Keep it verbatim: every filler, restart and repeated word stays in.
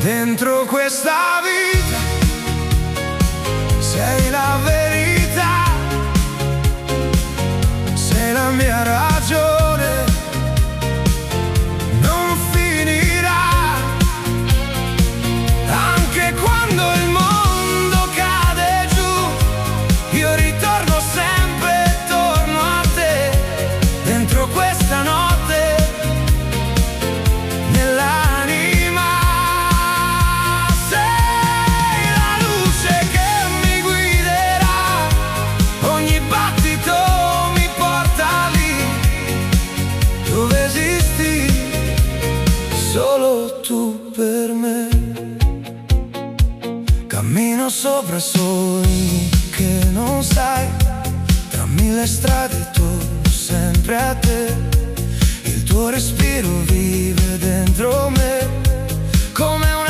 Dentro questa vita sei la verità, sei la mia ragione, non finirà. Anche quando il mondo cade giù, io ritorno sempre, torno a te. Dentro questa notte, nell'anima, sei la luce che mi guiderà, ogni battito mi porta lì dove esisti solo tu per me. Cammino sopra sogni che non sai, tra mille strade torno sempre a te. Il tuo respiro vive dentro me come un